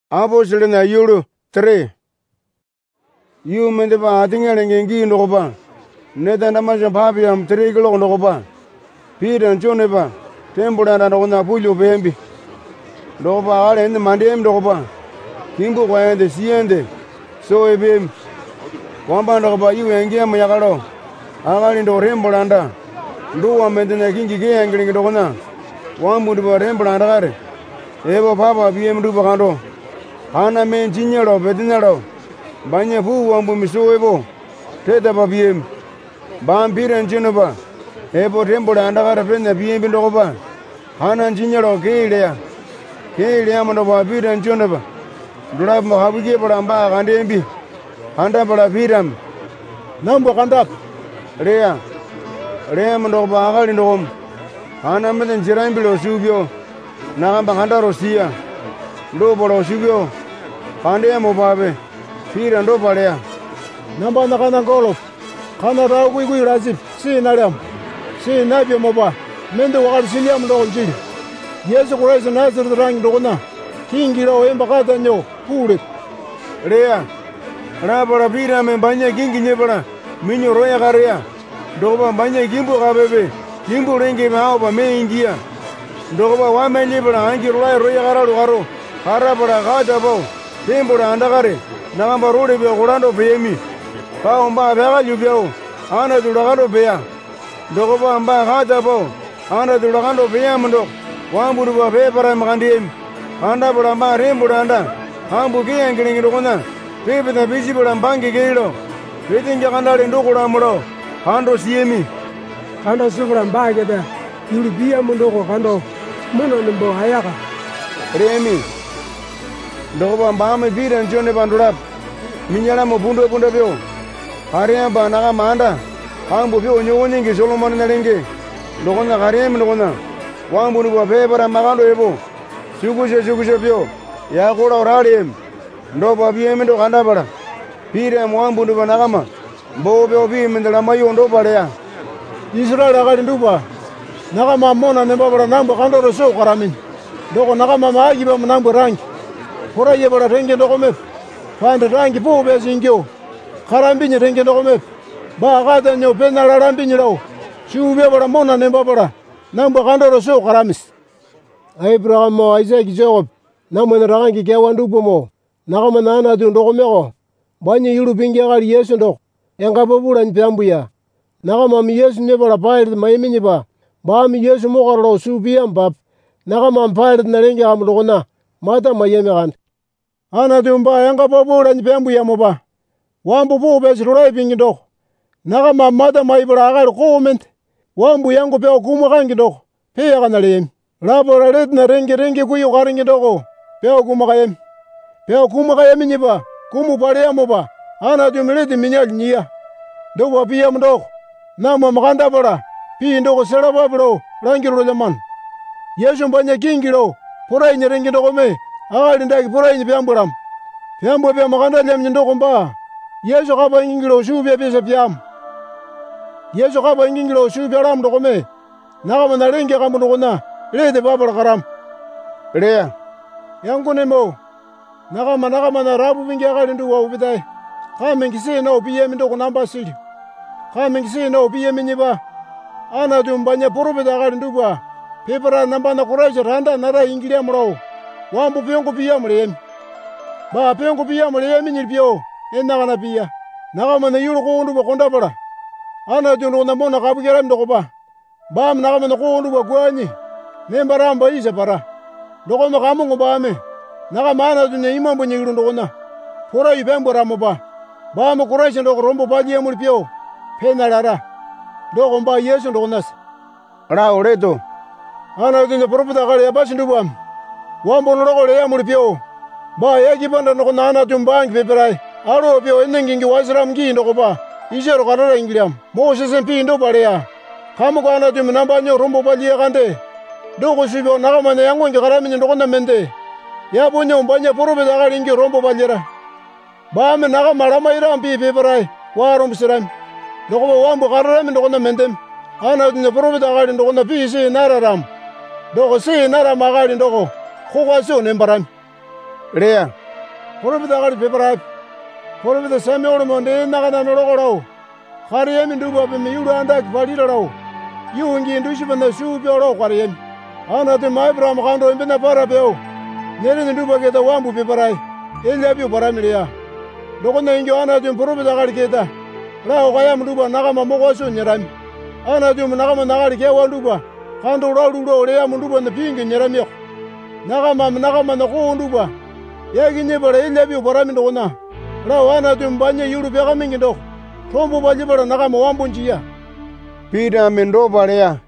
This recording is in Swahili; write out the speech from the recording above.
Apostle na yulu 3. You mendeba atingelengi ndoba. Neta namasha papiam 3 kilo ndoba. Peter and Joneba. Temple na ndona pulu bembi. Ndoba ale ndi mandem ndoba. Kimbo kwa ende siende. So ebem. Kwamba ndoba yu engia muyakalo. Agali ndo rembo anda. Nduwa mendene kingi ke engilingi ndona. Wambu ndo rembo anda gare. Ebo papa biem nduba kando. Hana men jinyero bedinero. Banya fu wambu misuwebo. Teta babiem. Bampira njinuba. Ebo rembo anda gare pende biem ndoba. Hana jinyero keilea. Keilea mando babira njinuba. Durab mahabuge baramba gandembi. Handa bara biram. Nambo kandak. Rea. Rea mando bagali ndom. Hana meden jirambilo subio. Nagamba handa rosia. Ndo bolo subio. Hande mo babe. Pira ndo balea. Namba nakana golof. Kana ra gui razip. Si nariam. Si nabio moba. Mende wakal siliam ndo njiri. Yesu Christ nazir rang ndona. Kingira wemba kata nyo. Pure. Rea. Rabara pira me banya kingi nyebara. Minyo roya garea. Doba banya kimbo kabebe. Kimbo renge maoba me ingia. Doba wame nyebara angi roya gara garo. Harabara gada bo. Tembo anda gare. Nagamba rode be gorando bemi. Ka omba bega lubio. Ana dulagando beya. Doba amba gada bo. Ana dulagando beya mendo. Wamburu ba be para magandim. Anda buramba rembo anda. Hambu ke engilingi ndona. Pepe na bisi burambangi gelo. Petinga kandale ndo kuramuro. Hando siemi. Kando suburambangi da. Yuli biya mundoko kando. Muno nimbo hayaka. Remi. Ndoba mbame bira njone bandurap. Minyala mo bundo bio. Hariya banaga manda. Hambu bio nyonyi ngi Solomon nalenge. Ndogona garem ndogona. Wambu ni babe bara magando ebo. Sugushe bio. Ya kura oralem. Ndo babi endo kanda bara. Pire mwambu ndo banagama. Mbobe obi mendela mayo ndo balea. Israel agari nduba. Nagama mona nemba bara nambo kando roso karamin. Ndoko nagama maagi ba nambo rangi. Pura ye bara renge ndoko mep. Fanda rangi po be singyo. Karambinyi renge ndoko mep. Ba gada nyo penala rambinyi raw. Shube bara mona nemba bara. Nambo kando roso karamis. Abraham mo Isaac Jacob. Namo na rangi kya wandupo mo. Nakama nana tu ndoko meko. Banya yulu pingi akali Yesu ndoko. Enga babura nipambuya. Nakama mi Yesu nebara pairit maimi nipa. Baami Yesu mokarlo supiya mbap. Nakama mpairit narengi hamdokona. Mata mayeme kan. Ana tu mba enga babura nipambuya moba. Wambu po besi rorai pingi ndoko. Nakama mata maibara akali comment. Wambu yangu peo kumakangi ndoko. Peya kanalemi. Labora red narengi kuyo karingi ndoko. Peo kumakayemi. Peo kumakayemi nipa. Kumu palea moba. Ana tu militi minyali niya. Ndoko piya mndoko. Nama makanda bara. Pi ndoko sera babro. Rangiro jaman. Yesu mbanya kingiro. Purai nyerengi ndoko me. Akali ndaki purai nipamburam. Pyambu pya makanda lem ndoko mba. Yesu kapa ingiro shubya pisa pyam. Yesu kapa ingiro shubya ram ndoko me. Nakama narengi kambu ndoko na. Lede babra karam. Rea. Yangu nemo. Nakama na rabu bingi akali nduwa ubitai. Kama ngisi na ubiye ndoko namba sili. Kama ngisi na ubiye nipa. Ana tu mbanya porobeta akali nduwa. Pepera namba na kuraja randa nara ingilia mrao. Wambu piongo piya mreyemi. Ba piongo piya mreyemi nilpio. Enna kana piya. Nakama na yulu ko nduwa konda bara. Ana tu ndo mona kabukera ndoko ba. Bam nakama na ko nduwa gwanyi. Nemba ramba isa para. Ndoko makamu ngobame. Nakama ana tu imambo nyiru ndoko na. Pura yipembo ramo ba. Bam kuraja ndoko rombo paji ya mulpio. Pena lara. Ndoko mba Yesu ndoko nas. Ra oreto. Ana tu propeta kale abashi nduwa. Wambo ndoko le ya mulpio. Ba yaki panda ndoko na ana tu mbangi peperai. Aro pio enengingi waisram gi ndoko ba. Ijero karara ingiliam. Moses mpi ndo balea. Kamu kwa ana tu namba nyo rombo paji ya kante. Ndoko shibyo nakama na yangu nge karami ndoko na mende. Ya bonyo mbanya propeta kale ingi rombo paljera. Ba me nakama rama iram pi peperai. Warom siram. Ndoko ba wambo karami ndoko na mendem. Ana tu propeta kale ndoko na pi si nararam. Ndoko si naram akali ndoko. Kokwa si onembaram. Rea. Prophet agali peparai. Prophet Samuel monde nakana nologorao. Kariyemi nduba be miyuru anda kvalirao. Yungi ndushiba na shubi oro kariyemi. Ana te mai Abraham kando imbena para beo. Nere nduba keta wambu peparai. Eliabi paramilia. Dokona injo ana te prophet agali keta. Lao kaya nduba nakama mogoso nyerami. Ana te nakama nagali ke wanduba. Kando raulu rea nduba na pingi nyerami. Nakama na ko nduba. Yagi nyebara Eliabi parami dokona. Lao ana te mbanya yuru pega mingi dok. Tombo bali bara nakama wambunjia. Peter mendo barea.